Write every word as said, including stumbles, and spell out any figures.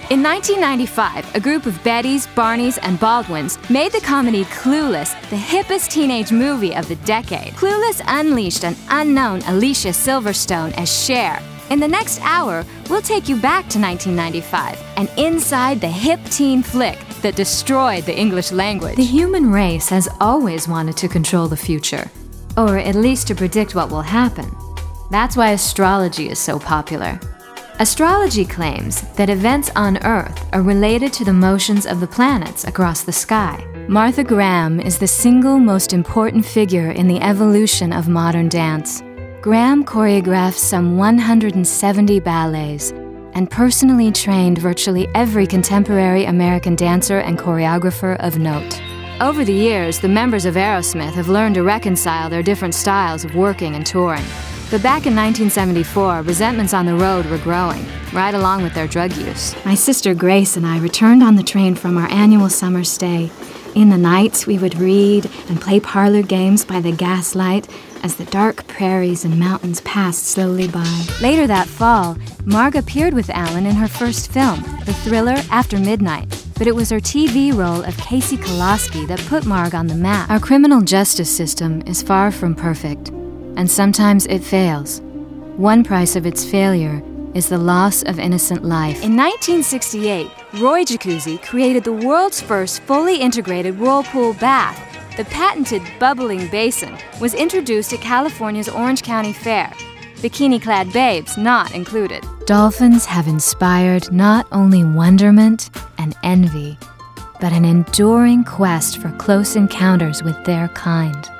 In nineteen ninety-five, a group of Bettys, Barneys, and Baldwins made the comedy Clueless the hippest teenage movie of the decade. Clueless unleashed an unknown Alicia Silverstone as Cher. In the next hour, we'll take you back to nineteen ninety-five and inside the hip teen flick that destroyed the English language. The human race has always wanted to control the future, or at least to predict what will happen. That's why astrology is so popular. Astrology claims that events on Earth are related to the motions of the planets across the sky. Martha Graham is the single most important figure in the evolution of modern dance. Graham choreographed some one hundred seventy ballets and personally trained virtually every contemporary American dancer and choreographer of note. Over the years, the members of Aerosmith have learned to reconcile their different styles of working and touring. But back in nineteen seventy-four, resentments on the road were growing, right along with their drug use. My sister Grace and I returned on the train from our annual summer stay. In the nights, we would read and play parlor games by the gaslight as the dark prairies and mountains passed slowly by. Later that fall, Marg appeared with Alan in her first film, the thriller After Midnight. But it was her T V role of Casey Koloski that put Marg on the map. Our criminal justice system is far from perfect, and sometimes it fails. One price of its failure is the loss of innocent life. In nineteen sixty-eight, Roy Jacuzzi created the world's first fully integrated whirlpool bath. The patented bubbling basin was introduced at California's Orange County Fair. Bikini-clad babes not included. Dolphins have inspired not only wonderment and envy, but an enduring quest for close encounters with their kind.